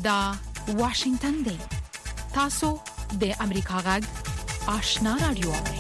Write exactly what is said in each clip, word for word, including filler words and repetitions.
دا واشنگتن دی. تاسو د امریکا غږ آشنا رادیو اورئ.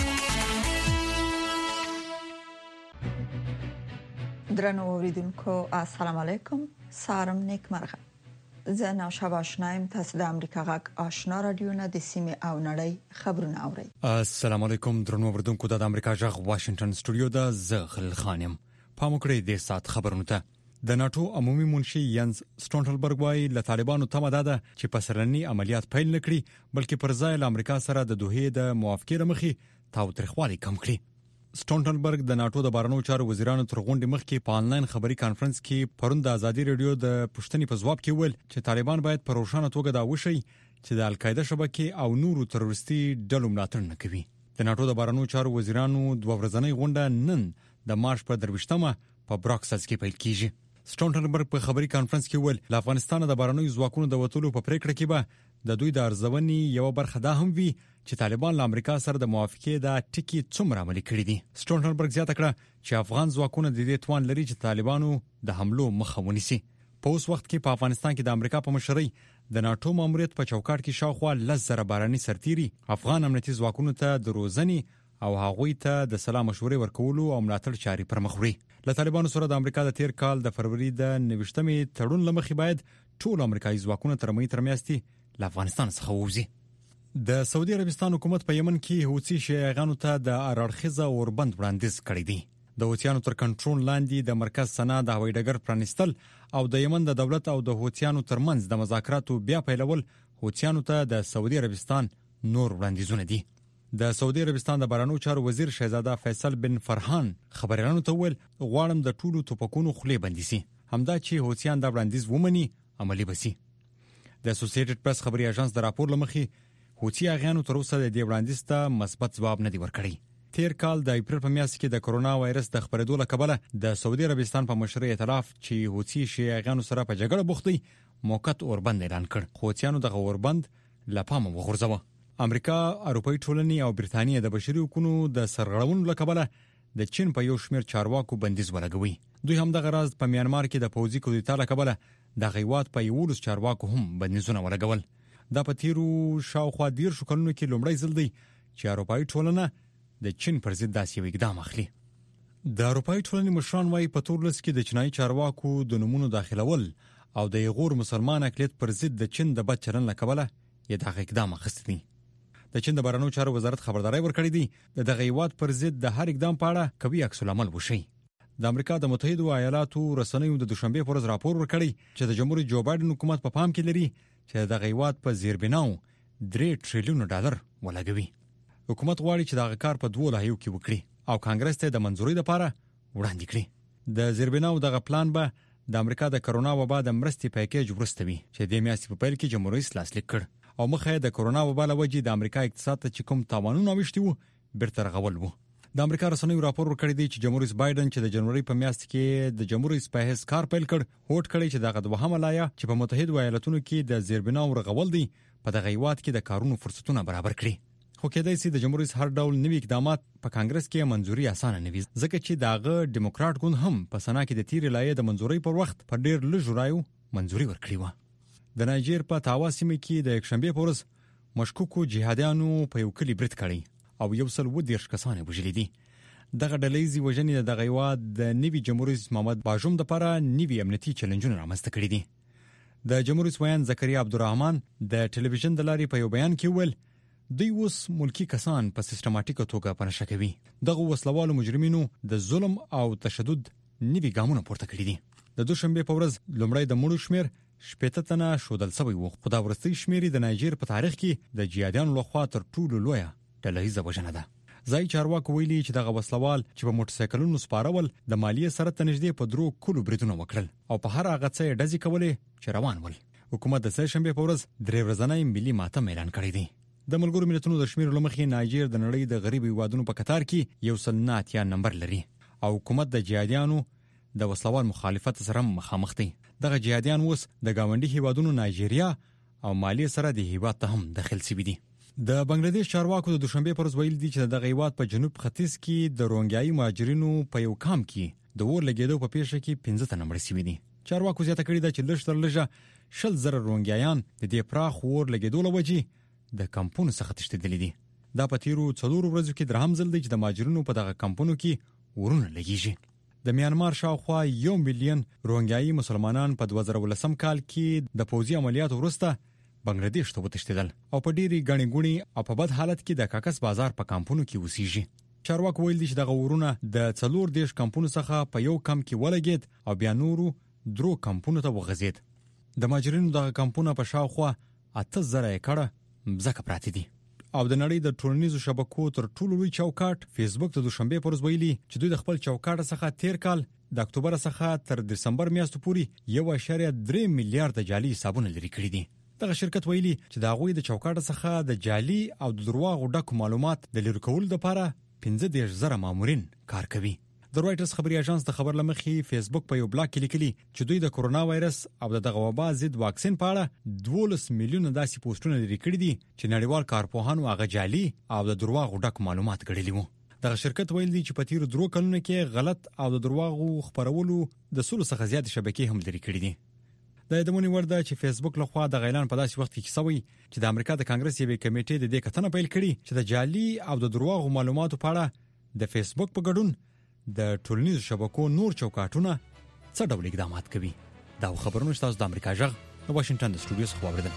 درنو اوریدونکو السلام علیکم. سارم نیک مرغه. زه نو شابه آشنایم. تاسو د امریکا غږ آشنا رادیو نه د سیمه او نړۍ خبرونه اورئ. السلام علیکم درنو اوریدونکو د امریکا غږ واشنگتن سټوډیو د زغل خانم. پام وکړئ د سات خبرونه ته. د ناتو عمومي منشي ینز سټولټنبرګ وايي له طالبانو تمه ده چې پسرلني عملیات پیل نکړي بلکې پر ځای له امریکا سره د دوحې د موافقې لمخې تاوتریخوالي کم کړي. سټولټنبرګ د ناتو د بهرنیو چارو وزیرانو تر غونډې مخکې په انلاین خبري کانفرنس کې پرون د ازادي رادیو د پښتني په ځواب کې ویل چې طالبان باید په روښانه توګه دا وشي چې د القاعده شبکې او نورو تروریستي ډلو ملاتړ نه کوي. د ناتو د بهرنیو چارو وزیرانو دوه ورځنۍ غونډه نن د مارچ په درويشتمه په براکسلز کې پیل کیږي. سټولټنبرګ په خبري کانفرنس کې ویل له افغانستان د بهرنیو ځواکونو د وټولو په پریکړه کې به د دوی د ارزونې یو برخه ده هم وي چې طالبان له امریکا سره د موافقې د ټکی څومره عملي کړی دي. سټولټنبرګ زیاته کړه چې افغان ځواکونه د دې توان لري چې طالبانو د حملو مخه ونیسي. په اوس وخت کې په افغانستان کې د امریکا په مشرۍ د ناتو ماموریت په چوکاټ کې شاوخوا لس زره باراني سرتيري افغان امنیتي ځواکونو ته د روزنې او هغوی ته د سلام مشورې ورکولو او ملاتړ چاري پر مخ وړي. له طالبانو سره د امریکا د تیر کال د فروری د نوښتمې تړون لمخې باید ټول امریکایي ځواکونه تر مې تر میاشتې له افغانستان څخه ووځي. د سعودي عربستان حکومت په یمن کې حوثي شیعاګانو ته د اړخیزه اوربند وړاندیز کړی دی. د حوثیانو تر کنټرول لاندې د مرکز سنا د هوایي ډګر پرانیستل او د یمن د دولت او د حوثیانو ترمنځ د مذاکراتو بیا پیلول حوثیانو ته د سعودي عربستان نور وړاندیزونه دي. د سعودي عربستان د بهرنیو چارو وزیر شهزاده فیصل بن فرحان خبريالانو ته ویل غواړم د ټولو توپکونو خولې بندي سي همدا چې حوثیان دا وړاندیز ومني عملی بسي. د اسوسییټډ پریس خبري اژانس د راپور لمخې حوثي اغیانو تر اوسه د دې وړاندیز ته مثبت ځواب نه دی ورکړی. تیر کال د اپریل په میاشت کې د کرونا وایرس د خبرېدو له کبله د سعودي عربستان په مشرۍ ائتلاف چې حوثي شیعاګانو سره په جګړه بوخت دي موقت اوربند اعلان کړ. حوثیانو دغه اوربند له پامه وغورځاوه. امریکا، اروپאי ټولنې او برتانیې د بشري حقوقو د سرغړونو له کبله د چین په یو شمېر چارواکو بندیز ولګوي. دوی هم دغه راز په میانمار کې د پوځي کودتا له کبله د غیوات په یولس چارواکو هم بندیزونه ولګول. دا په تیرو شاوخوا دیرشو کلونو کې لومړی ځل دی چې اروپאי ټولنه د چین پر ضد داسې یو اقدام اخلي. د اروپאי ټولنې مشران وايي په تورلس کې د چینایي چارواکو د نمونو داخلول او د یغور مسلمان اقلیت پر ضد د چین د بد چلند له کبله یې دغه اقدام اخیستی دی. د چین د بهرنیو چارو وزارت خبرداري ورکړې دی د دغه هیواد پر ضد د هر اقدام په اړه قوي عکس العمل وشي. د امریکا د متحده ایالاتو رسنیو د دوشنبه پر ورځ راپور ورکړی چې د جمهوریت جو بایدن حکومت په پام کې لري چې دغه هیواد په زیربناو درې ټریلیون ډالر ولګوي. حکومت غواړي چې دغه کار په دوه لایحو کې وکړي او کانګرس ته د منځوري لپاره وړاندې کړي. د زیربناو دغه پلان به د امریکا د کرونا وبا د مرستې پیکیج ورستوي چې د میاشتې په پیل کې جمهوریت رئیس لاسلیک کړ او مخه د کرونا وبا له وجې د امریکا اقتصاد ته چې کوم تاوانونه وشتي وو بیرته رغول وو. د امریکا رسنیو راپور ورکړی دی چې جمهوریت رئیس بایدن چې د جنوري په میاشت کې د جمهوریت رئیس په حیث کار پیل کړ هوډ کړی چې دغه دوهمه لایحه چې په متحده ایالاتونو کې د زیربناو رغول دی په دغه هیواد کې د کارونو فرصتونه برابر کړي. خو کېدای شي د جمهوریت رئیس هر ډول نوي اقدامات په کانګرس کې منځوري اسانه نه وي ځکه چې دغه ډیموکرات ګوند هم په سنا کې د تیرې لایحې د منځوري پر وخت په ډېر لږ رایو منځوري ورکړي و. د نایجیر په تاوا سیمه کې د یکشنبه په ورځ مشکوکو جهادیانو په یو کلی برید کړی او یو سل و دیرش کسان وژلي دي. دغه ډلېزي وژنې د دغه هیواد د نوي جمهوریت رئیس محمد باجوم لپاره نوي امنیتي چیلنجونه رامنځته کړي دي. د جمهوریت ویان زکریا عبدالرحمن د ټلویزیون د لارې په یو بیان کې ویل دوی اوس ملکی کسان په سیستماتیکه توګه پنځه کوي. دغه وسلوالو مجرمینو د ظلم او تشدد نوي ګامونه پورته کړي دي. د دوشنبه په ورځ لومړی د مړو شمیر شپږ تنه شودل شوی وو. خو دا ورستۍ شمیر د نایجیر په تاریخ کې د جهادیانو لخوا تر ټولو لویه ډلهیزه وژنه ده. ځای چارواکو ویلي چې دغه وسلوال چې په موټر سایکلونو سپارول د مالیې سره ته نږدې په درو کلو بریدونه وکړل او په هر هغه څه یې ډزې کولې چې روان ول. حکومت د سه شنبه په ورځ درې ورځنی ملي ماتم اعلان کړی دی. د ملګرو ملتونو د شمیر لمخې نایجیر د نړۍ د غریب هیوادونو په قطار کې یو سل نه اتیا نمبر لري او حکومت د جهادیانو د وسلوال مخالفت سره مخامخ دی. دغه جهادیان اوس د گاونډي هیوادونو نایجیریا او مالی سره د هیواد ته هم داخل شوي دي. د بنگلاديش چارواکو د دوشنبه پر ورځ ویل دي چې دغه هیواد په جنوب ختیځ کې د روهنګیایي مهاجرینو په یو کام کې د اور لګیدو په پیښه کې پنځه تنه مړ شوي دي. چارواکو زیاته کړی دا چې لږ تر لږه شل زره روهینګیایان د دې پراخ اور لګیدو لوجې د کمپونو څخه تښتېدلي دي. دا په تیرو څلورو ورځو کې درهم ځل دی چې د ماجرینو په دغه کمپونو کې ورونه لګیږي. د میانمار شاوخوا یو میلیون روهینګیایي مسلمانان په دوه زره ولسم کال کې د پوځي عملیاتو وروسته بنگلاديش ته وتښتېدل او په ډېری غړي غړي او په بد حالت کې د کاکس بازار په کمپونو کې اوسېږي. چارواکو ویل دي چې دغه ورونه د څلور دیش کمپونو څخه په یو کم کې ولګید او بیا نورو درو کمپونو ته وغځید. د ماجرینو دغه کمپونه په شاوخوا اته زره ایکړه مځکه پراته دي. او د نړۍ د ټولنیزو شبکو تر ټولو لوی چوکاټ فیسبوک ته د شنبه پر ورځ ویلي چې دوی د خپل چوکاټ څخه تیر کال د اکتوبر څخه تر دسمبر میاشتې پورې یو اشاریه درې میلیارډ جعلي حسابونه لري کړی دي. دغه شرکت ویلي چې د هغوی د چوکاټ څخه د جعلي او د درواغو ډکو معلومات د لرې کولو لپاره پنځه دېرش زره مامورین کار کوي. د رويټرز خبري اژانس د خبر لمخې فیسبوک په یو بلاګ کې لیکلي چې دوی د کورونا وایرس او د دغه وبا ضد واکسین په اړه دولس میلیونه داسې پوسټونه لري کړي دي چې نړیوال کارپوهانو هغه جعلي او د درواغو ډکو معلومات ګڼلي وو. دغه شرکت ویل دي چې په تیرو درو کلونو کې غلط او د درواغو خبرولو د سلو څخه زیات شبکې هم لري کړي دي. د یادمونې وړ ده چې فیسبوک لخوا د اعلان په داسې وخت کې کیسوي چې د امریکا د کانګرس یوې کمیټې د دې کتنه پیل کړي چې د جعلي او د درواغو معلوماتو په اړه د فیسبوک په ګډون د ټولنیزو شبکو نور چوکاټونه څه ډول اقدامات کوي. دا خبرونه تاسو د امریکا جغ د واشنگټن د سټوډیو څخه واوریدل.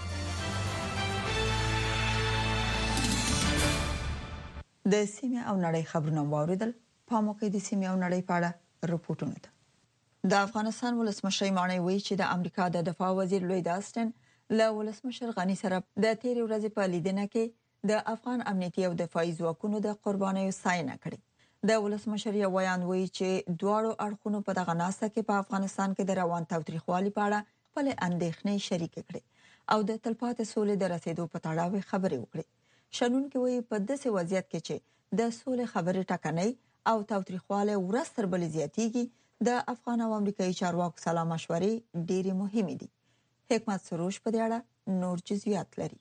د سیمه او نړۍ خبرونه واوریدل. په موقع د سیمه او نړۍ په اړه رپورټونه ده. د افغانستان ولسمشر مانی وی چې د امریکا د دفاع وزیر لوید آستن له ولسمشر غنی سره د تیر ورځې په لیدنه کې د افغان امنیتي او دفاعي ځواکونو د قربانیو ستاینه کړې. د ولسمشر یو بیان وی چې دواړو اړخونو په دغه ناسته کې په افغانستان کې د روان تاوتریخوالي په اړه خپل اندېښنې شریک کړې او د تلپاتې سولې د رسیدو په تړاو خبرې وکړې. شنونکو وی په داسې وضعیت کې چې د سولې خبرې ټکنۍ او تاوتریخواله ورځ تر بلې زیاتېږي د افغان او امریکایي چارواکو سلا مشورې ډېری مهمه دي. حکمت سروش په دې اړه نور جزئیات لري.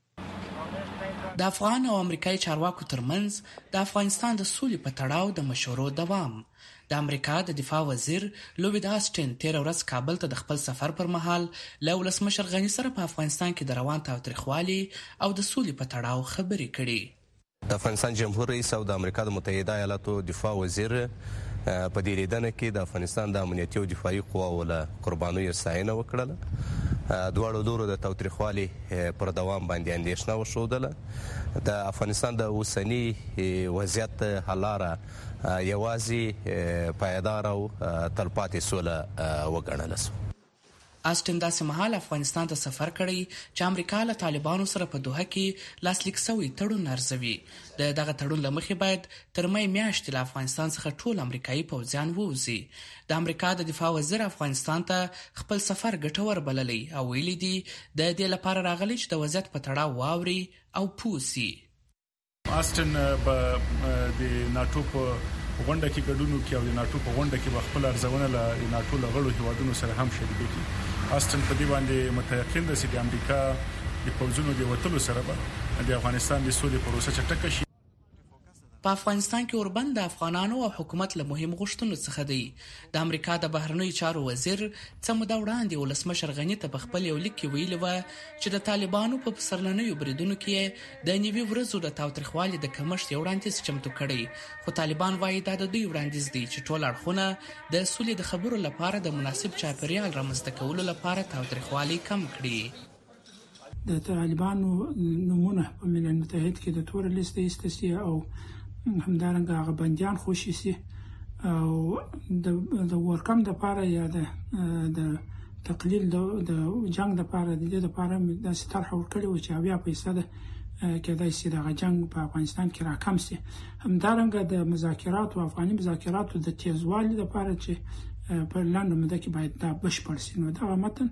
د افغان او امریکایي چارواکو ترمنځ د افغانستان د سولې په تړاو د مشورو دوام. د امریکا د دفاع وزیر لوید آستن تیر ورځ کابل ته د خپل سفر پر مهال له ولسمشر غنی سره په افغانستان کې د روان تاوتریخوالي او د سولې په تړاو خبرې کړې. د افغانستان جمهور رئیس او د امریکا د متحده ایالاتو دفاع وزیر په دې لیدنه کې د افغانستان د امنیتي او دفاعي قواو له قربانیو ستاینه وکړله. دواړو لورو د تاوتریخوالي پر دوام باندې اندېښنه وښودله. د افغانستان د اوسني وضعیت حل لاره یوازې پایدار او تلپاتې سوله وګڼله سوه. آستن داسې مهال افغانستان ته سفر کړی چې امریکا له طالبانو سره په دوحه کې لاسلیک شوی تړون ارزوي. د دغه تړون له مخې باید تر مې میاشتې له افغانستان څخه ټول امریکایي پوځیان ووځي. د امریکا د دفاع وزیر افغانستان ته خپل سفر ګټور بللی او ویلي دي د دې لپاره راغلی چې د وضعیت په تړاو واوري او پوه سي. آستن په د ناتو په غونډه کې ګډون کوي او د ناتو په غونډه کې خپل ارزونه له ناتو له غړو هیوادونو سره هم شریک دي. آستن په دې باندې متيقن دي چې د امریکا د پوځونو د وټلو سره به د افغانستان د سولې پروسه چټکه شي. په افغانستان کې اوربند د افغانانو او حکومت له مهم غوښتنو څخه دی. د امریکا د بهرنیو چارو وزیر څه موده وړاندې ولسمشر غنی ته په خپل یو لیک کې ویلي و چې د طالبانو په پسرلنیو بریدونو کې د نیوي ورځو د تاوتریخوالي د کمښت یو وړاندیز چمتو کړی. خو طالبان وایي دا د دوی وړاندیز دی چې ټول اړخونه د سولې د خبرو لپاره د مناسب چاپیریال رامنځته کولو لپاره تاوتریخوالي کم کړي. د طالبانو نمونه په ملل متحد کې د تور لیست ایستل او همدارنګه هغه بندیان خوشي سي او د د ورکم د پاره یا د د تقلیل د جنگ د پاره د دې د پاره د سترح ورکړي او چې بیا پیسې ده کېدای شي د جنگ په افغانستان کې راکم سي. همدارنګه د مذاکرات او افغاني مذاکرات د تیزوالي د پاره چې په لاندې مده کې باید دا بشپړ سي. نو دا متن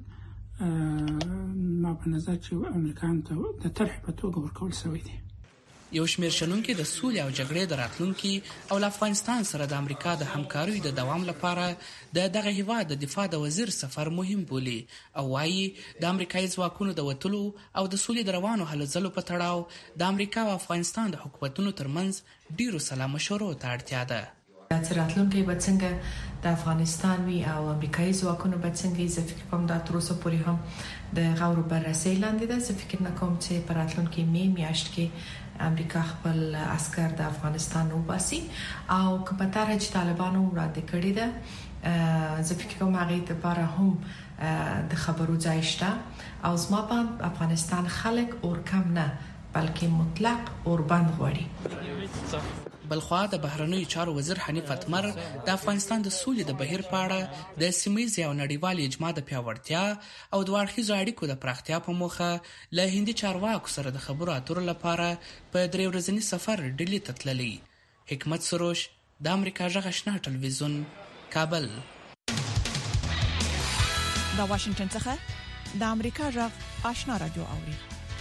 ما په نظر چې امریکایان ته د طرح په توګه ورکول شوی دی. یو شمېر شنونکي د سولې او جګړې د راتلونکي او له افغانستان سره د امریکا د همکاریو د دوام لپاره د دغه هیواد د دفاع د وزیر سفر مهم بولي او وایي د امریکایي ځواکونو د وتلو او د سولې د روانو هلو ځلو په تړاو د امریکا او افغانستان د حکومتونو ترمنځ ډیرو سلا مشورو ته اړتیا ده. راتلونکي به څنګه د افغانستان وی او امریکایي ځواکونو به څنګه زه فکر کوم دا تر اوسه پورې هم د غور بررسي لاندې ده. زه فکر نه کوم چې په راتلونکي می میاشت کې امریکا خپل عسكر د افغانستان وباسي او کپتار چې طالبانو وړاندې کړی ده زه فکر کوم هغه لپاره هم د خبرو ځای شته او زما په افغانستان خلک اور کم نه بلکې مطلق اور بند غواړي. بلخوا د بهرنیو چارو وزیر حنیف اتمر د افغانستان د سولې د بهیر په اړه د سیمه‌ییز او نړیوال اجماع د پیاوړتیا او د واړخیزو اړیکو د پراختیا په موخه له هندي چارواکو سره د خبرو اترو لپاره په درې ورځني سفر ډیلی ته تللی. حکمت سروش د امریکا غږ آشنا ټلویزیون کابل. د واشنگټن څخه د امریکا غږ آشنا رادیو اوري.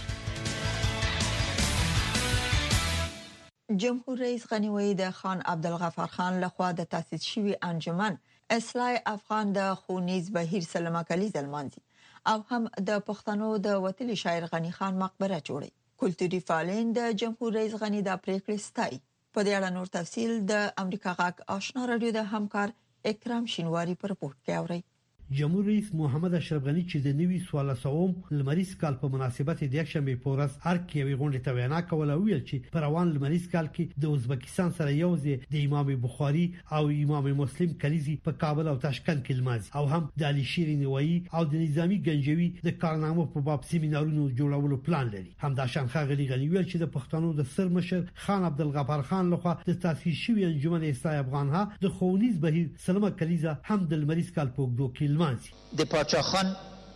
جمهور رئیس غنی وحید خان عبدالغفار خان لخوا د تاسیس شوی انجمن اصلاح افغان د خونیز بهیر سلمہ کلیز المانزي او هم د پښتنو د وتلی شاعر غنی خان مقبره جوړي. کلتوري فعالین د جمهور رئیس غنی د پریکړې ستای. په دې اړه نور تفصیل د امریکا غږ آشنا رادیو د همکار اکرام شینواری پر رپورت کې اوري. جمهور رئیس محمد اشرف غنی چې د نوي سوال سوم لمریز کال په مناسبت د یکشنبه پورس هر کیوي غونډه ته وینا کوله ویل چې پر روان لمریز کال کې د ازبکستان سره یو ځای د امام بخاری او امام مسلم کلیزي په کابل او تاشکند کې لماز او هم د علي شیر نوایی او د نظامی گنجوي د کارنامو په باب سیمینارونو جوړولو پلان لري. همدا شان خغلی غنی ویل چې د پښتنو د سر مشر خان عبدالغفار خان لخوا د تاسیس شوی انجمن اصلاح افغانها د خونیز بهیر سلمہ کلیزه هم د لمریز کال په وګړو کې د پاچا خان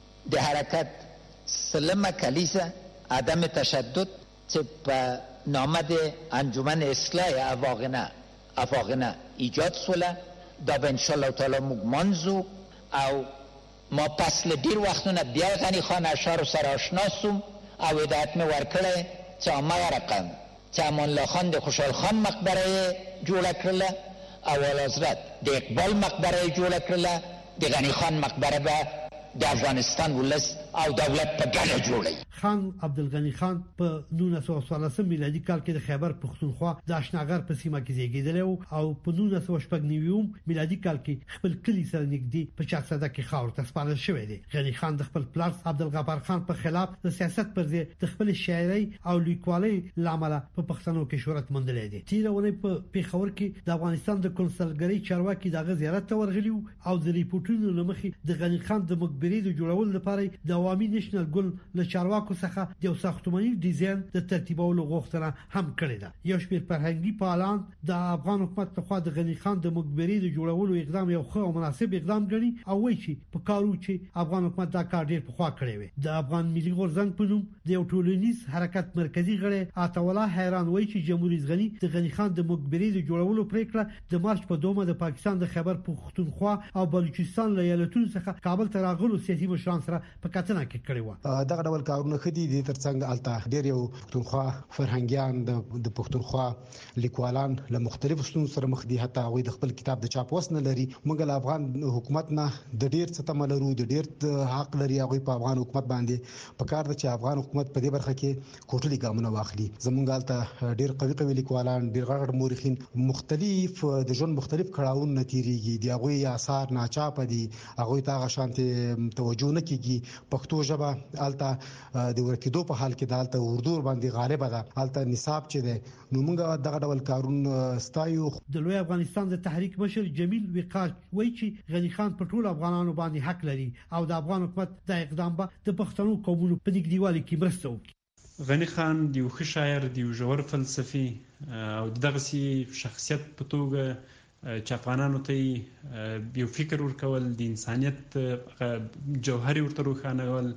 د حرکت سلمه کلیزه عدم تشدد چې په نامه د انجمن اصلاح افغانه افغانه ایجاد سوله دا به ان شاء الله تعالی موږ منځو او ما پس له ډیر وختونه بیا غنی خان اشعار سره آشنا سوم او هدایت مې ورکړی چې ما رقم چې امان الله خان د خوشحال خان مقبره جوړه کړله او حضرت د اقبال مقبره جوړه کړله د غنی خان مقبره به د افغانستان ولس او دولت په ګډه جوړي. خان عبدالغنی خان په نولس سوه څوارلسم میلادي کال کې د خیبر پښتونخوا د آشناغر په سیمه کې زیږیدل او په نولس سوه شپږ نوي میلادي کال کې خپل کلی سره نږدې په چاکساده کې خاور ته سپارل شوی دی. غنی خان د خپل پلار عبدالغفار خان په خلاف د سیاست پر ځای د خپل شاعري او لیکوالۍ لامل په پښتنو کې شهرت موندلی دی. تیرونه په پیښور کې د افغانستان د کنسلګری چارواکي دغه زیارت ته ورغلی او د ریپورتونو لمخې د غنی خان د مقبرې د جوړولو لپاره د عوامي نېشنل ګل له چارواکو څخه د ساختماني ډیزاین د ترتیبولو غوښتنه هم کړې ده. یو شمېر فرهنګي فعالان د افغان حکومت لخوا د غنی خان د مقبرې د جوړولو اقدام یو ښه او مناسب اقدام ګڼي او وایي چې په کارو چې افغان حکومت دا کار ډیر پخوا کړی وي. د افغان ملي غورځنګ په نوم د یو ټولنیز حرکت مرکزی غړی عطا الله حیران وایي چې جمهور رئیس غنی د غنی خان د مقبرې د جوړولو پریکړه د مارچ په دومه د پاکستان د خیبر پښتونخوا او بلوچستان له ایالتونو څخه کابل ته راغلو سیاسي مشران سره په کتنه کې کړی و. دغه ډول کارونه خدي د ترڅنګ الته ډیر یو پښتونخوا فرهنګيان د پښتونخوا لیکوالان له مختلفو ستونزو سره مخ دي، حتی هغه د خپل کتاب د چاپ وس نه لري. موږ له افغان حکومت نه د ډیر څه تمه لرو، د ډیر حق لري هغه په افغان حکومت باندې په کار د چې افغان حکومت په دې برخه کې کوټلي ګامونه واخلي. زمونږ الته ډیر قوي قوي لیکوالان، ډیر غړ مورخین مختلف د ژوند مختلف کړهونه نتیریږي، دی هغه آثار ناچاپ دي، هغه ته غشانته توجه نه کیږي. پښتو ژبه الته د ورکیدو په حال کې د الته اردو باندې غالب ده، الته نصاب چې ده. نو موږ دغه ډول کارونه ستایو. د لوی افغانستان د تحریک مشر جمیل وقاص وایي چې غنی خان په ټول افغانانو باندې حق لري او د افغان حکومت د اقدام به د پښتنو قومونو په نږدېوالي کې مرسته وکړي. غنی خان د یو ښه شاعر، د یو ژور فلسفي او دغسي شخصیت په توګه چې افغانانو ته یو فکر ورکول، د انسانیت جوهر ورته روښانول،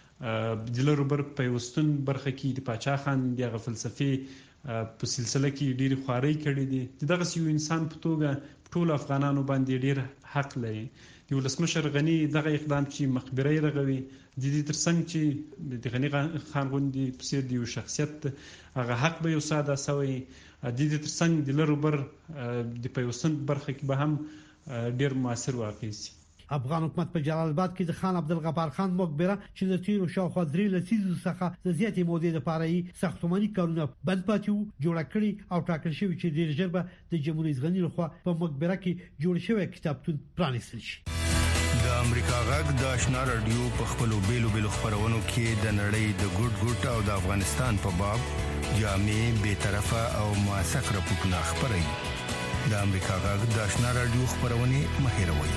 د لربر پیوستون برخه کې د پاچا خان دغه فلسفي په سلسله کې ډېر خواري کړې دي. دغه یو انسان په توګه ټول افغانانو باندې ډېر حق لري. د ولسمشر غنی دغه اقدام چې مخبري رغوي د دې ترڅنګ چې د غنی خان غوندې په څیر د یو شخصیت هغه حق به یو ساده سوی، د دې ترڅنګ د لربر د پیوستون برخه کې به هم ډېر موثر واقع شي. افغان حکومت په جلال آباد کې د خان عبدالغفار خان مقبره چې د تیرو شاوخوا درې لسیزو څخه د زیاتې مودې لپاره یې ساختماني کارونه بند پاتې وو جوړ کړي او ټاکل شوی چې ډیر ژر به د جمهوریت غنی لخوا په مقبره کې جوړ شوی کتابتون پرانیستل شي. د امریکا غږ د آشنا رادیو په خپلو بیلو بیلو خبرونو کې د نړۍ د ګډ ګډ او د افغانستان په باب جامع به طرفه او موثق راپورټونه خبري. د امریکا غږ د آشنا رادیو خبرونه مهیروي.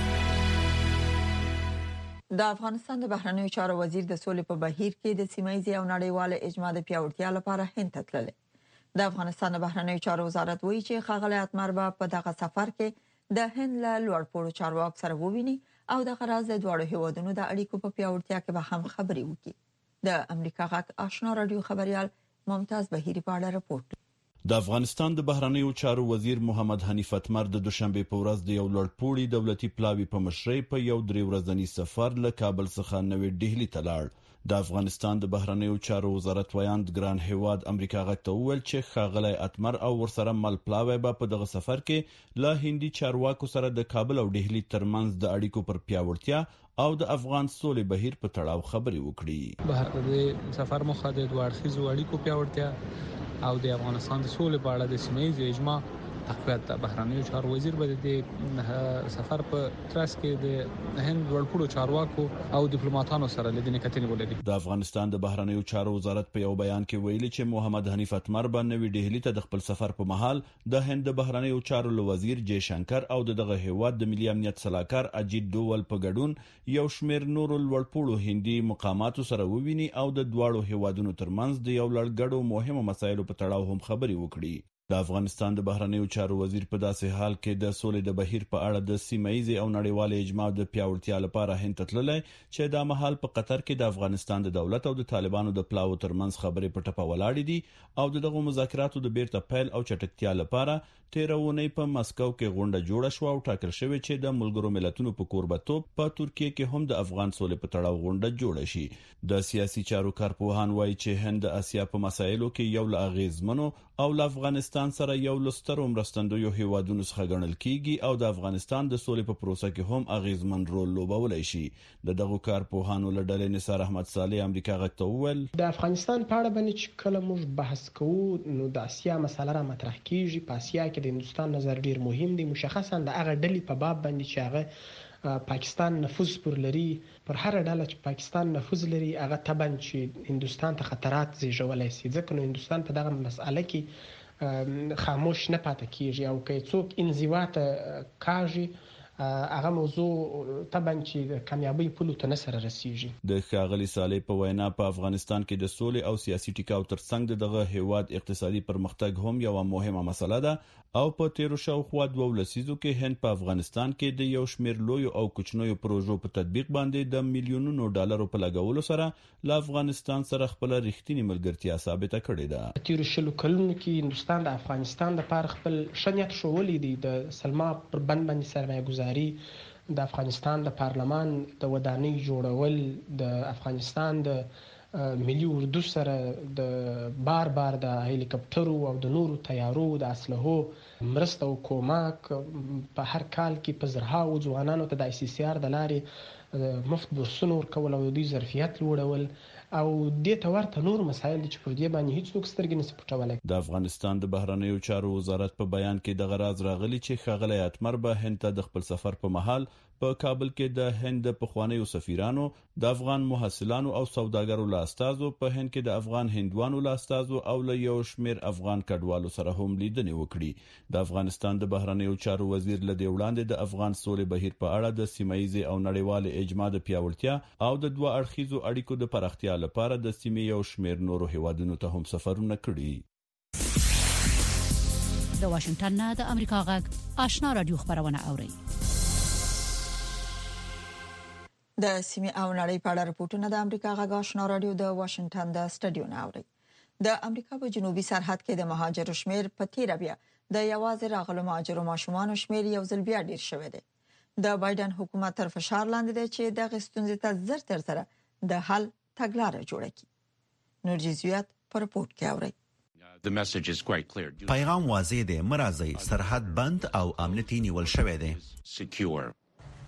د افغانستان د بهرنیو چارو وزیر د سولې په بهیر کې د سیمایي او نړیوال اجماع د پیاوړتیا لپاره هند ته تللی. د افغانستان د بهرنیو چارو وزارت وایي چې ښاغلی اتمر به په دغه سفر کې د هند له لوړپوړو چارواکو سره وویني او د غراز د دوړو هیوادونو د اړیکو په پیاوړتیا کې به هم خبرې وکړي. د امریکا غږ آشنا رادیو خبريال ممتاز بهيري په اړه راپورټ. د افغانستان د بهرنیو چارو وزیر محمد حنیف اتمر د دوشنبه په ورځ د یو لوړپوړي دولتي پلاوی په مشرۍ په یو درې ورځنی سفر له کابل څخه نوې ډهلی ته لاړ. د افغانستان د بهرنیو چارو وزارت ویاند ګران هیواد امریکا غږ ته وویل چې ښاغلی اتمر او ورسره مل پلاوی به په دغه سفر کې له هندي چارواکو سره د کابل او ډهلی ترمنځ د اړیکو پر پیاوړتیا او د افغان سولې بهیر په تړاو خبرې وکړي. د سفر مخه د دوه اړخیزو اړیکو پیاوړتیا او د افغانستان د سولې په اړه د سیمه‌ییز اجماع تقویت. د بهرنیو چارو وزیر به د سفر په ترڅ کې د هند ورپوړو چارواکو او ډیپلوماټانو سره لیدنې کتنې ولري. د افغانستان د بهرنیو چارو وزارت په یو بیان کې ویلي چې محمد حنیف اتمر به نوې ډهلی ته د خپل سفر په مهال د هند د بهرنیو چارو وزیر جے شنکر او دغه هیواد د ملي امنیت صلاحکار اجیت ډوول په ګډون یو شمېر نورو لوړپوړو هندي مقاماتو سره وویني او د دواړو هیوادونو ترمنځ د یو لړګړو مهمو مسایلو په تړاو هم خبرې وکړي. د افغانستان د بهرنیو چارو وزیر په داسې حال کې د سولې د بهیر په اړه د سیمایي او نړیوال اجماع د پیاوړتیا لپاره هند ته تللی چې د مهال په قطر کې د افغانستان د دولت او د طالبانو د پلاو ترمنځ خبرې په ټپه ولاړې دي او دغه مذاکراتو د بیرته پیل او چټکتیا لپاره تیرونی په مسکو کې غونډه جوړه شو او ټاکل شوی چې د ملګرو ملتونو په کوربتوب په ترکیه کې هم د افغان سولې په تړاو غونډه جوړه شي. د سیاسي چارو کارپوهان وایي چې هند د اسیا په مسایلو کې یو له اغیزمنو او له افغانستان سره یو لستر مرستندوی هیوادونو څخه ګڼل کیږي او د افغانستان د سولې په پروسه کې هم اغیزمن رول لوبولای شي. د دغه کارپوهانو له ډلې نثار احمد صالح امریکا غږ ته وویل د افغانستان په اړه باندې چې کله موږ بحث کوو نو د اسیا مسله را مطرح کیږي. په اسیا کې د هندستان نظر ډیر مهم دی، مشخصا د هغه ډلې په باب باندې چې هغه پاکستان نفوذ پر لري. پر هر ډله چې پاکستان نفوذ لري هغه طبعا چې هندستان ته خطرات زیږولای شي، ځکه نو هندستان په دغه مسأله کې خاموش نه پاتې کیږي او که څوک انزوا ته کاږي هغه موضوع طبعا چې کامیابی په لور ته نه سره رسیږي. د ښاغلي صالح په وینا په افغانستان کې د سولې او سیاسي ټکاو ترڅنګ دغه هیواد اقتصادي پرمختګ هم یو مهمه مسله ده او په تیرو شاوخوا دوه لسیزو کې هند په افغانستان کې د یو شمېر لوی او کوچنیو پروژو په تطبیق باندې د میلیونونو ډالرو په لګولو سره له افغانستان سره خپل رښتینی ملګرتیا ثابته کړې ده. تیرو شلو کلونو کې هندستان د افغانستان لپاره خپل شنیت شولې دي. د سلما پر بند باندې سرمایه گذاري، د افغانستان د پارلمان د ودانۍ جوړول، د افغانستان د ملي اردو سره د بار بار د هلیکاپټرو او د نورو تیارو د اسلحو مرسته او کومک په هر کال کې په زرهاو ځوانانو ته د آی سی سی آر د لارې مفت بورسونه ورکول او د دوی ظرفیت لوړول او دې ته ورته نور مسایل چې پر دې باندې هیڅوک سترګې نشي پټولای. د افغانستان د بهرنیو چارو وزارت په بیان کې د غراز راغلي چې ښاغلی اتمر به هند ته د خپل سفر په مهال په کابل کې د هند په خوانیو سفیرانو، د افغان محصلانو او سوداګرو له استازو، په هند کې د افغان هندوانو له استازو او له یو شمېر افغان کډوالو سره هم لیدنې وکړي. د افغانستان د بهرنیو چارو وزیر له دې وړاندې د افغان سولې بهیر په اړه د سیمایي او نړیوال اجماع د پیاوړتیا او د دوه اړخیزو اړیکو د پراختیا لپاره د سیمې یو شمېر نورو هیوادونو ته هم سفرونه کړي. د واشنگټن نه د امریکا غږ آشنا رادیو خبرونه اوري. د سیمې او نړۍ په اړه راپورټونه د امریکا غږ آشنا رادیو د واشنگټن د سټډیو نه اوري. د امریکا په جنوبي سرحد کې د مهاجرو شمیر په تیر بیا د یوازې راغلو مهاجرو ماشومان شمیر یو ځل بیا ډیر شوی دی. د بایدن حکومت تر فشار لاندې دی چې د غستونځ ته زر تر سره د حل تګلارې جوړه کړي. نورجزیات پر رپورت کې اوري. پیغام واضح دی، مرزي سرحد بند او امنیتي نیول شوی دی.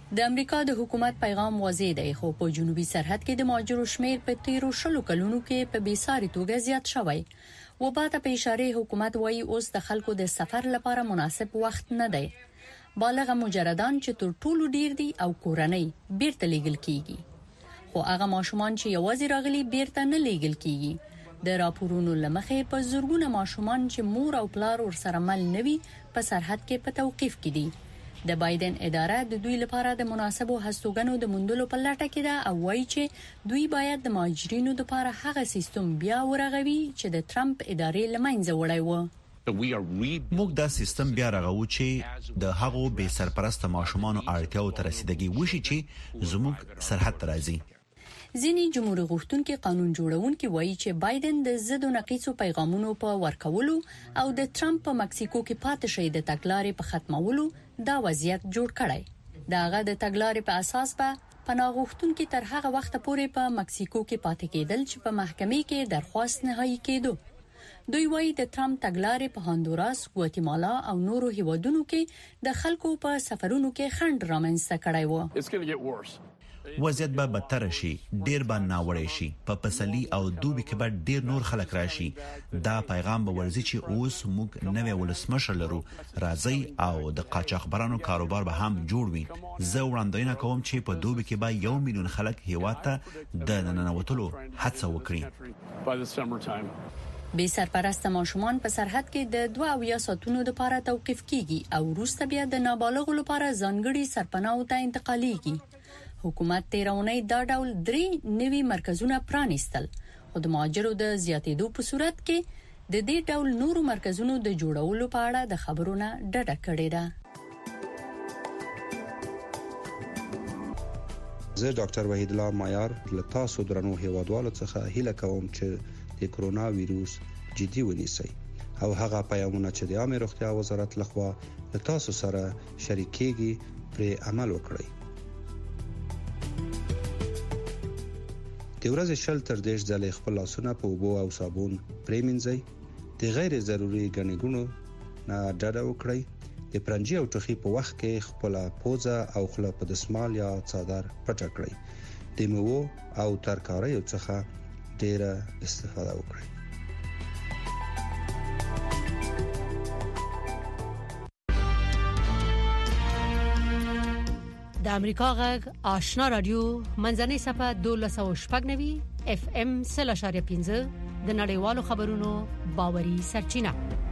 د امریکا د حکومت پیغام واضح دی، خو په جنوبي سرحد کې د مهاجرو شمیر په تیرو شلو کلونو کې په بیساري توګه زیات شوی. وباته په اشاره حکومت وایي اوس د خلکو د سفر لپاره مناسب وخت نه دی. بالغ مجردان چې تر ټولو ډیر دي او کورنۍ بیرته لیږل کیږي، خو هغه ماشومان چې یوازې راغلي بیرته نه لیږل کیږي. د راپورونو لمخې په زورګونه ماشومان چې مور او پلار ورسره مل نوي په سرحد کې په توقيف کې دي. د بایدن اداره د دوی لپاره د مناسبو هستوګنو د موندلو په لټه کې ده او وایي چې دوی باید د مهاجرینو لپاره هغه سیستم بیا ورغوي چې د ټرمپ ادارې لمنځه وړی و. موږ دا سیستم بیا رغو چې د هغو بې سرپرست ماشومانو اړتیاو ته رسیدګي وشي چې زموږ سرحد ته راځي. ځینې جمهور غوښتونکي قانون جوړونکي وایي چې بایدن د ضد او نقیصو پیغامونو په ورکولو او د ټرمپ په مکسیکو کې پاتې شي د تګلارې په ختمولو دا وضعیت جوړ کړی. داغه د تګلارې په اساس به پناه غوښتونکي تر هغه وخت پورې په مکسیکو کې پاتې کېدل چې په محکمې کې درخواست نهایی کېدو. دوی وایي د ټرمپ تګلارې په هندوراس، ګواتیمالا او نورو هیوادونو کې د خلکو په سفرونو کې خنډ رامنځته کړی و. وضعیت به بدتر شي، ډیر به ناوړی شي، په پسلی او دوبي کې به ډیر نور خلک راشي. دا پیغام به ورزي چې اوس موږ نوې ولسمشر لرو، راځي او د قاچاقبرانو کاروبار به هم جوړ وي. زه وړاندوینه کوم چې په دوبي کې به یو میلیون خلک هیواد ته د ننوتلو هڅه وکړي. بې سرپرست ماشومان په سرحد کې د دوه اویا ساعتونو لپاره توقيف کیږي او وروسته بیا د نابالغو لپاره ځانګړي سرپناو ته انتقالېږي. حکومت تیرونی دا ډول درې نوي مرکزونه پرانیستل، خو د مهاجرو د زیاتېدو په صورت کې د دې ډول نورو مرکزونو د جوړولو په اړه د خبرونه ډډه کړې ده. زه ډاکټر وحید الله معیار له تاسو درنو هیوادوالو څخه هیله کوم چې د کرونا وایروس جدي ونیسئ او هغه پیغامونه چې د عامه روغتیا وزارت لخوا له تاسو سره شریکېږي پر عمل وکړئ. د ورځې شل تر دیش ځلې خپل لاسونه په اوبو او صابون پریمنځئ. د غیر ضروري ګڼې ګوڼو نه ډډه وکړئ. د پرنجي او ټوخي په وخت کې خپل پوزه او خوله په دسمال یا څادر پټ کړئ. د میوو او ترکاریو څخه ډیره استفاده وکړئ. د امریکا غږ آشنا رادیو منځنۍ صفه دولس او شپږ نوي اف ام سل اشاریه پنځه د نړیوالو خبرونو باوري سرچینه.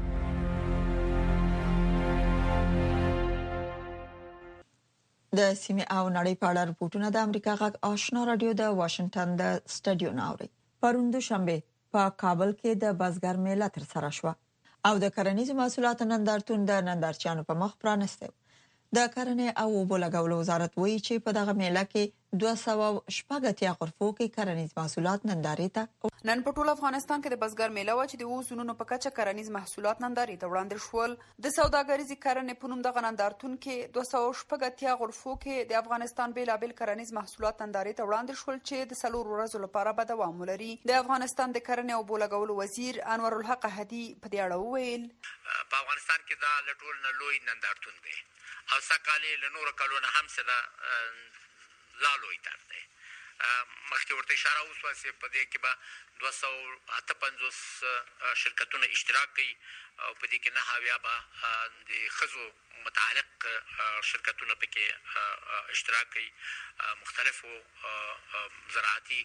د سیمه او نړۍ په اړه رپورټونه د امریکا غږ آشنا رادیو د واشنگټن د سټډیو ناوړي. پروند شنبه په کابل کې د بازګر میله تر سره شو او د کرنیزو محصولاتو نندارتون د نندارچیانو په مخ پرانسته. د کرنې او اوبو لګولو وزارت وایي چې په دغه میله کې دوه سوه شپږ اتیا غرفو کې کرنیز محصولات نندارې ته نن په ټول افغانستان کې د بزګر میله و چې د اوسونو په کچه کرنیز محصولات نندارې ته وړاندې شول. د سوداګریزي کرنې په نوم د نندارتون کې دوه سوه شپږ اتیا غرفو کې د افغانستان بیلابل کرنیز محصولات نندارې ته وړاندې شول چې د څلور ورځو لپاره به دوام ولري. د افغانستان د کرنې او اوبو لګولو وزیر انور الحق هدي په دې اړه وویل په افغانستان کې دا لټول نه لوی نندارتون دی او سکهاله له نورو کلونو هم سره لا لوی تر دی. مخکې ورته اشاره وشوه چې په دې کې به دوه سوه اته پنځوس شرکتونه اشتراک کوي او په دې کې نه اویا به د ښځو متعلق شرکتونه پکې اشتراک کوي. مختلفو زراعتي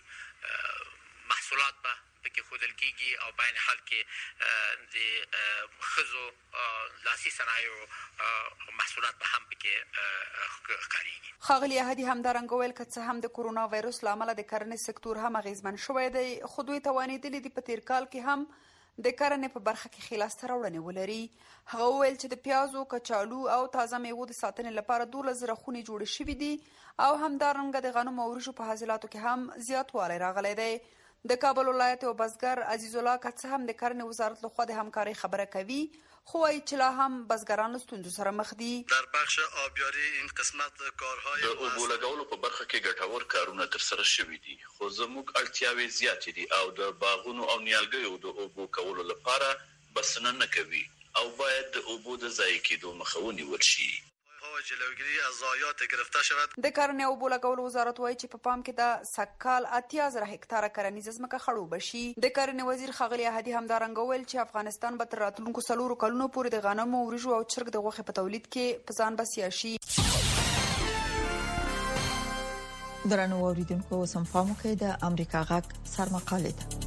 محصولات به پکې ښودل کېږي او په عین حال کې د ښځو لاسي صنایعو محصولات به هم پکې ښکارېږي. ښاغلي احدي همدارنګه ویل که څه هم د کورونا وایروس له امله د کرنې سکتور هم اغېزمن شوی دی، خو دوی توانېدلي دي په تېر کال کې هم د کرنې په برخه کې ښې لاسته راوړنې ولري. هغه وویل چې د پیازو، کچالو او تازه میوو د ساتنې لپاره دولس زره خونې جوړې شوي دي او همدارنګه د غنمو او وریژو په حاصلاتو کې هم زیاتوالی راغلی دی. د کابل ولایت او بزګر عزیز الله که څه هم د کرنې وزارت لخوا د همکارۍ خبره کوي، خو وايي چې لا هم بزګران له ستونزو سره مخ دي. در بخش آبیاری این قسمت کارهای د اوبو لګولو په برخه کې ګټور کارونه ترسره شوي دي، خو زموږ اړتیاوې زیاتې دي او د باغونو او نیالګیو د اوبو کولو لپاره بسنه نه کوي او باید د اوبو د ضایع کېدو مخه ونیول شي. جلوگیری از ضایعات گرفته شود. د کرنې او بولاګولو وزارت وایي چې په پام کې د سکال اتیا زره هکتاره کرنیزه ځمکه خړوبه شي. د کرنې وزیر ښاغلی احدي همدارنګه ویل چې افغانستان به تر راتلونکو څلورو کلونو پورې د غنمو، وریجو او چرګ د غوښې په تولید کې په ځان بسیا شي. درنو اوریدونکو سم پام کې د امریکا غږ سرمقاله ده.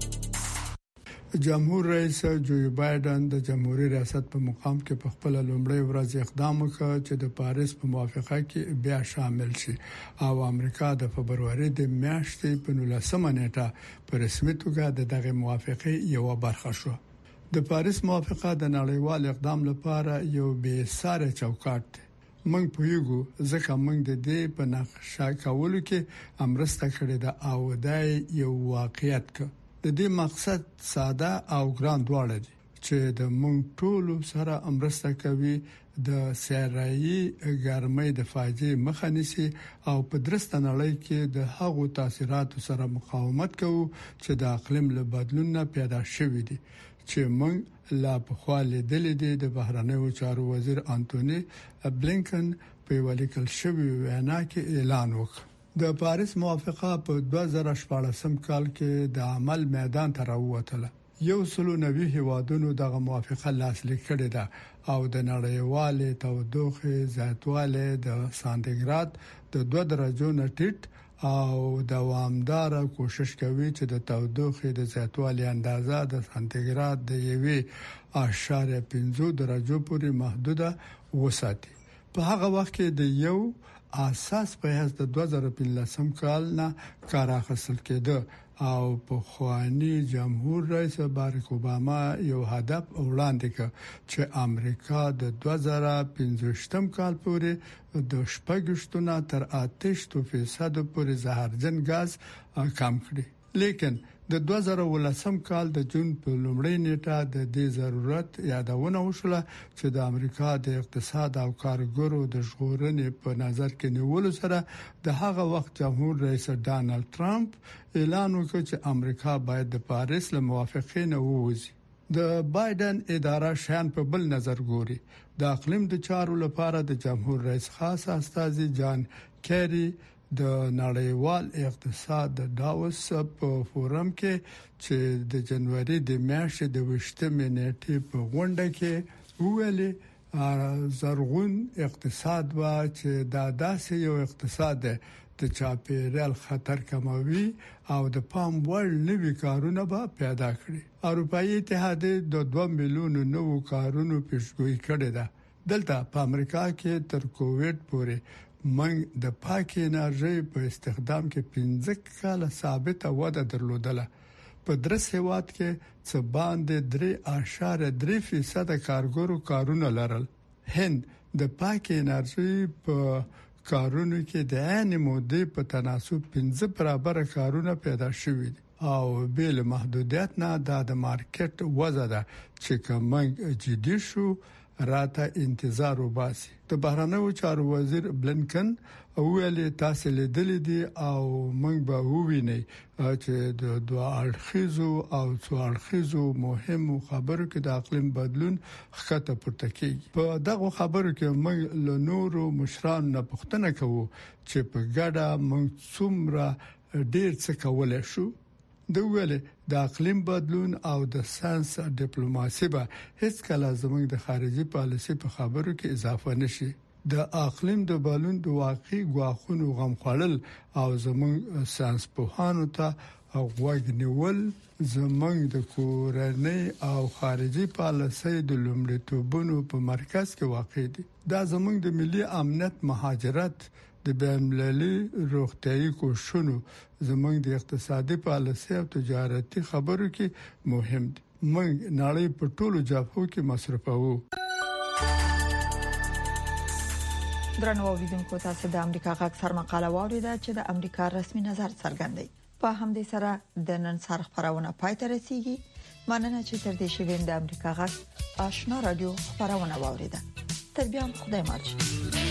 جمهور رئیس جو بایدن د جمهوریت ریاست په مقام کې په خپل لومړی ورځ اقدام وکړ چې د پاریس په موافقه کې بیا شامل شي او امریکا د فبرवरी د میاشتې په نولسمه نیټه په رسمي توګه دغه موافقه یو برخه شو. د پاریس موافقه د نړیوال اقدام لپاره یو بې ساري چوکاټ دی. موږ پوهیږو ځکه موږ د دې په نقشه کولو کې امرسته کړې ده او دا یو واقعیت ده. د دې مقصد ساده او ګران دواړه دي چې د موږ ټول سره امرسته کوي د سیارایي ګرمۍ د فاجعې مخه نیسي او په درسته نړۍ کې د هغو تاثیراتو سره مقاومت کوي چې د اقلیم له بدلون نه پیدا شوي دي چې موږ لا په خاله دلې دي. د بهرنیو چارو وزیر انټونی بلینکن په ولیکل شوی وینا کې اعلان وکړ د پاریس موافقه په دوه زره شپږم کال کې د عمل میدان ته راووتله. یو سلو نوي هیوادونو دغه موافقه لاسلیک کړې ده او د نړیوالې تودوخه زیاتوالی د سانتیګراد د دوه درجو نه ټیټ او دوامدار کوشش کوي چې د تودوخه د زیاتوالي اندازه د سانتیګراد د یوې اشاریه پنځه درجو پورې محدوده وساتي. په هغه وخت کې د یو اساس په هڅه د دوه زره پنځلسم کال نه کار اخیستل کېده او په خواني جمهور رئیس باراک اوباما یو هدف وړاندې کړ چې امریکا د دوه زره پنځوستم کال پورې د شپږشتونه تر اته فیصد پورې زهرجن غاز کم کړي. لیکن د دوه زره ولسم کال د جون په لومړۍ نیټه د دې ضرورت یادونه وشوله چې د امریکا د اقتصاد او کارګرو د ژغورنې په نظر کې نیولو سره د هغه وخت جمهور رئیس ډانلډ ټرمپ اعلان وکړ چې امریکا باید د پاریس له موافقې نه ووځي. د بایدن اداره شان په بل نظر ګوري. د اقلیم د چارو لپاره د جمهور رئیس خاص استازي جان کیری د نړیوال اقتصاد د داوس په فورم کې چې د جنوري د میاشتې د وشتمې نیټې په غونډه کې ویلي زرغون اقتصاد وا چې دا داسې یو اقتصاد دی د چاپیریال خطر کموي او د پام وړ نوي کارونه به پیدا کړي. اروپאי اتحاد د دوه میلیون نوو کارونو پیشګوئی کړې ده. دلته په امریکا کې تر کووډ پورې موږ د پاکې انرژي په استخدام کې پنځه کاله ثابته وده درلودله. په درس هیواد کې څه باندې درې اشاره درې فیصد کارګرو کارونه لرل. هند د پاکې انرژي په کارونو کې د عین مودې په تناسب پنځه برابر کارونه پیدا شوي او بل محدودیت نه د مارکیټ وضع ده چې کوم جدي شو راته انتظار وباسي. د بهرنیو چارو وزیر بلینکن ویلي تاسو لیدلې دي او موږ به وویني چې د دوه اړخیزو او څو اړخیزو مهمو خبرو کې د اقلیم بدلون خطه پورته کیږي. په دغه خبرو کې موږ له نورو مشرانو نه پوښتنه کوو چې په ګډه موږ څومره ډیر څه کولای شو. د ویلې د اقلیم بدلون او د ساينس ډیپلوماسي به هیڅ کله زموږ د خارجي پالیسي په خبرو کې اضافه نشي. د اقلیم د بدلون د واقعي غواخونو غم خړل او زموږ ساينس پوهانو ته غوږ نیول زموږ د کورنۍ او خارجي پالیسي د لومړیتوبونو په مرکز کې واقع دي. دا زموږ د ملي امنیت، مهاجرت، د بین‌المللي روغتيایي کوششونو، زموږ د اقتصادي پالیسي او تجارتي خبرو کې مهم دي. موږ نړۍ په ټولو جبهو کې مصرفوو. درنو اوریدونکو تاسو د امریکا غږ سرمقاله واوریده چې د امریکا رسمي نظر څرګندوي. په همدې سره د نن سره خبرونه پای ته رسیدي. مننه چې تر دې شوین د امریکا غږ آشنا رادیو خبرونه واوریده. تر بیا خدای ماچ.